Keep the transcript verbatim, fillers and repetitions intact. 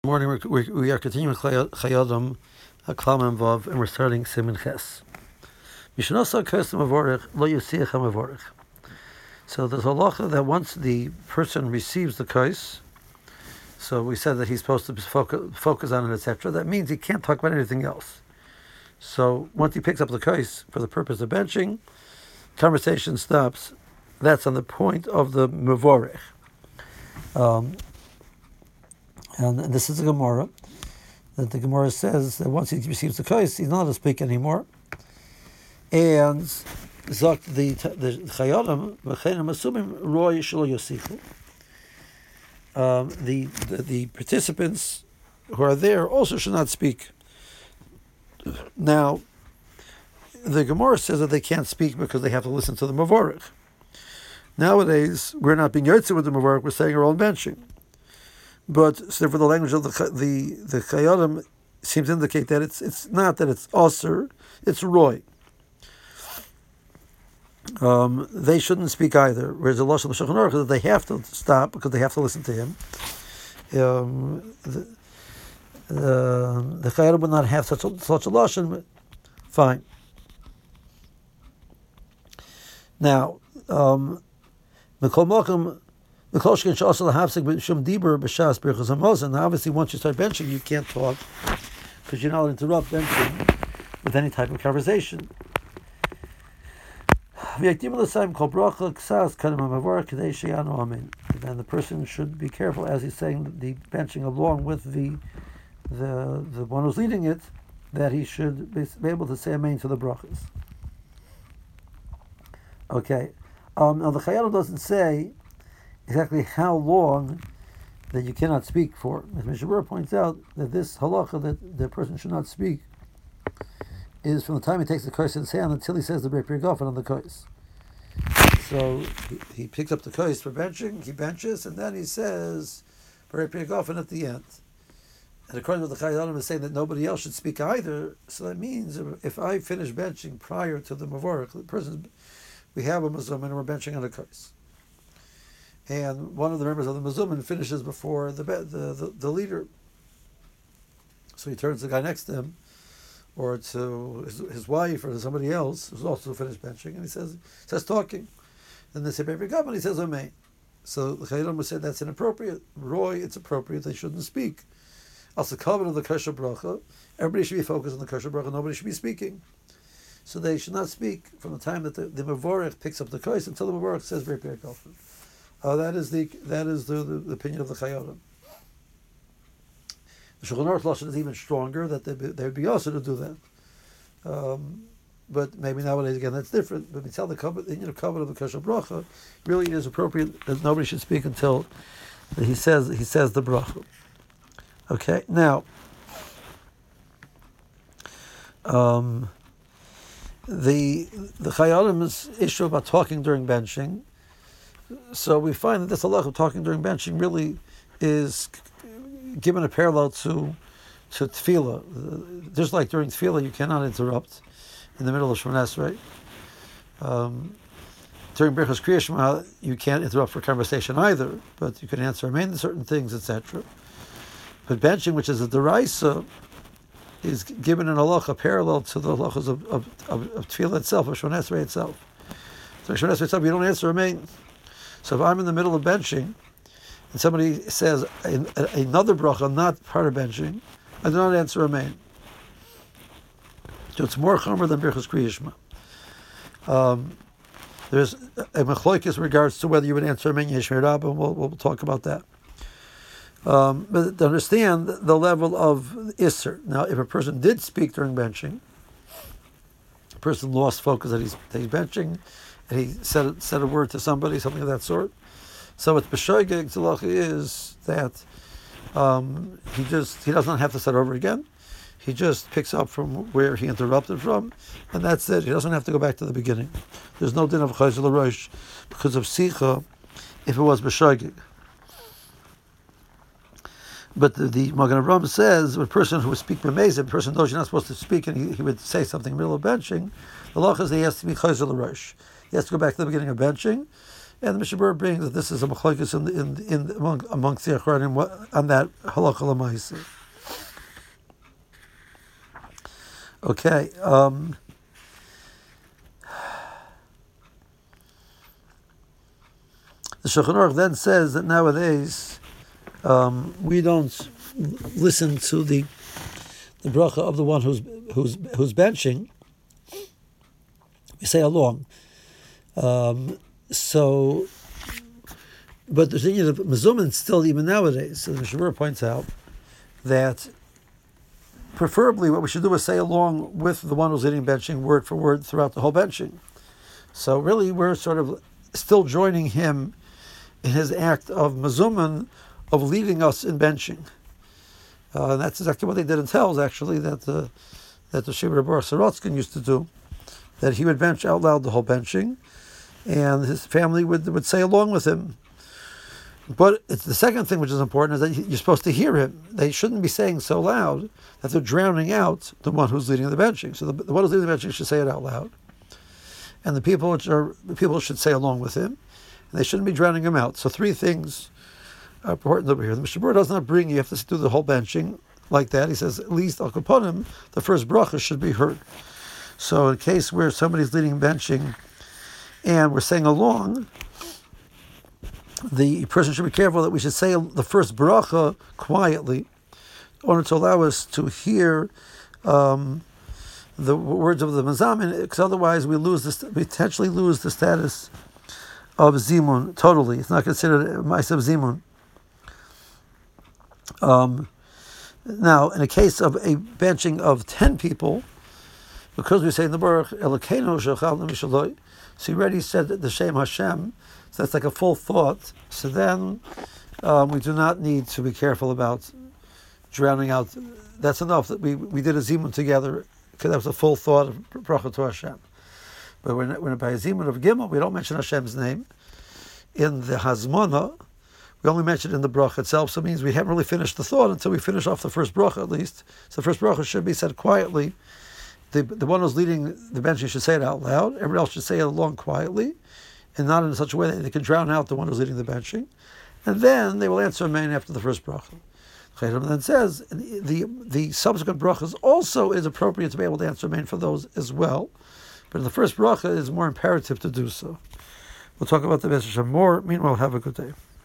Morning, we, we, we are continuing Chayodam, a Klam Vav, and we're starting Siman Ches. Mishnasa Kesem Avorich, Lo Yasiach HaMavorich. So there's a halacha that once the person receives the kais, so we said that he's supposed to focus, focus on it, et cetera. That means he can't talk about anything else. So once he picks up the kais for the purpose of benching, conversation stops. That's on the point of the Mavorich. Um, And this is the Gemara, that the Gemara says that once he receives the kais, he's not allowed to speak anymore. And Zok the the Chayodim, V'chenim Asumim Roy Shelo Yosichu. Um, the the the participants who are there also should not speak. Now, the Gemara says that they can't speak because they have to listen to the Mavorich. Nowadays, we're not being yotze with the Mavorich; we're saying our own benching. But so for the language of the the the Chayodim seems to indicate that it's it's not that it's Aser, it's Roy. Um, they shouldn't speak either. Whereas the Lashon of the Shulchan Aruch is that they have to stop because they have to listen to him. Um, the uh, the Chayodim would not have such a, such a Lashon, but fine. Now, um, Mikol Malcolm. Obviously, once you start benching, you can't talk because you're not allowed to interrupt benching with any type of conversation. And then the person should be careful as he's saying the benching along with the the the one who's leading it, that he should be able to say amen to the brachas. Okay. Um, now the Chayyim doesn't say exactly how long that you cannot speak for. As Mishabura points out, that this halacha that the person should not speak is from the time he takes the kais in his hand until he says the Brei Pri Gofen on the kais. So he, he picks up the kais for benching, he benches, and then he says Brei Pri Gofen at the end. And according to the Chayyim is saying that nobody else should speak either. So that means if I finish benching prior to the Mavorich, the person, we have a Mazum and we're benching on a kais, and one of the members of the Mazumin finishes before the, the the the leader. So he turns to the guy next to him, or to his, his wife, or to somebody else who's also finished benching, and he says says talking. Then they say Brei Gofen, and he says Amen. So the Chayyim would say that's inappropriate. Roy, it's appropriate. They shouldn't speak. Also, the covenant of the kosher bracha, everybody should be focused on the kosher bracha. Nobody should be speaking. So they should not speak from the time that the, the Mavorich picks up the kais until the Mavorich says Brei Gofen. Uh, that is the that is the, the, the opinion of the Chayyim. The Shulchan Aruch Lashon is even stronger, that they they would be also to do that. Um, but maybe nowadays again that's different. But we tell the covenant, the covenant of the kosher bracha really is appropriate that nobody should speak until he says he says the bracha. Okay, now um, the the Chayyim's issue about talking during benching. So we find that this halacha of talking during benching really is given a parallel to to tefillah. Just like during tefillah, you cannot interrupt in the middle of Shemona Esrei. Um, during Birchas Kriya Shema, you can't interrupt for conversation either, but you can answer amen to certain things, et cetera. But benching, which is a deraisa, is given in halacha parallel to the halachas of, of, of, of tefillah itself, of Shemona Esrei itself. So Shemona Esrei itself, you don't answer amen. So if I'm in the middle of benching, and somebody says a, a, another bracha not part of benching, I do not answer amen. So it's more chomer than Birchas Kriya Shema. Um, there's a machloikis in regards to whether you would answer amen Yeshmei Rabbah, and we'll, we'll talk about that. Um, but to understand the level of Isser. Now, if a person did speak during benching, a person lost focus that he's, that he's benching, and he said said a word to somebody, something of that sort. So what's b'shoigeg tzalacha is that um, he just he doesn't have to start over again. He just picks up from where he interrupted from, and that's it. He doesn't have to go back to the beginning. There's no din of chayzer l'rosh because of sicha if it was b'shoigeg. But the, the Magen Avraham says, a person who would speak b'mezid, a person knows you're not supposed to speak, and he, he would say something in the middle of benching, the law is that he has to be chayzer l'rosh. He has to go back to the beginning of benching, And the Mishnah Berurah brings that this is a machlokes in the, in in among amongst the Achronim on that halakha l'maaseh. Okay. Um, the Shulchan Aruch then says that nowadays um, we don't listen to the the bracha of the one who's who's who's benching. We say along. Um, so, but the thing is, mezumin still even nowadays. So the Mishnah Berurah points out that preferably what we should do is say along with the one who's leading benching word for word throughout the whole benching. So really, we're sort of still joining him in his act of mezumin, of leading us in benching. Uh, and that's exactly what they did in Telz, actually, that the that the Shibra Bar Sorotzkin used to do, that he would bench out loud the whole benching, and his family would would say along with him. But it's the second thing which is important is that you're supposed to hear him. They shouldn't be saying so loud that they're drowning out the one who's leading the benching. So the, the one who's leading the benching should say it out loud, and the people which are the people should say along with him, and they shouldn't be drowning him out. So three things are important over here. The Mishnah Berurah does not bring you have to do the whole benching like that. He says at least al kaponim the first bracha should be heard. So in a case where somebody's leading benching and we're saying along, the person should be careful that we should say the first bracha quietly in order to allow us to hear um, the words of the mazamin, because otherwise we lose this, we potentially lose the status of zimun totally. It's not considered a ma'asav zimun. Um, now, in a case of a benching of ten people, because we say in the Baruch Elokeinu shechal mishaloi, so you already said that the Shem Hashem, so that's like a full thought. So then um, we do not need to be careful about drowning out. That's enough that we we did a zimun together because that was a full thought of bracha to Hashem. But when when by a zimun of Gimel, we don't mention Hashem's name. In the Hazmana, we only mention it in the bracha itself. So it means we haven't really finished the thought until we finish off the first bracha at least. So the first bracha should be said quietly. The the one who's leading the benching should say it out loud. Everybody else should say it along quietly, and not in such a way that they can drown out the one who's leading the benching. And then they will answer amen after the first bracha. Chayim then says the, the the subsequent brachas also is appropriate to be able to answer amen for those as well. But in the first bracha, it is more imperative to do so. We'll talk about the message more. Meanwhile, have a good day.